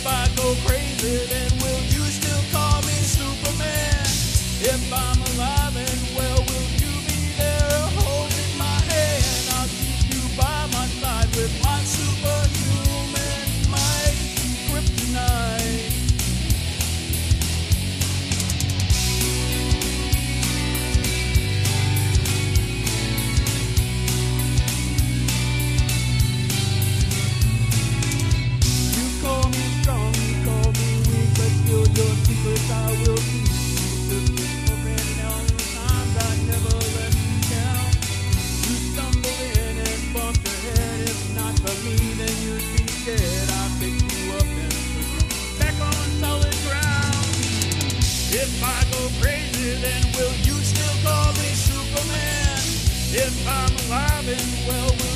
If I go crazy, then will you still call me Superman? If I'm alive and well, will you be there holding my hand? I'll keep you by my side with my superhuman might, kryptonite. You call me strong, you call me weak, but still your secrets I will keep. You took me for granted all the times I never let you down. You stumbled in and bumped your head. If not for me, then you'd be dead. I picked you up and put you back on solid ground. If I go crazy, then will you still call me Superman? If I'm alive and well, will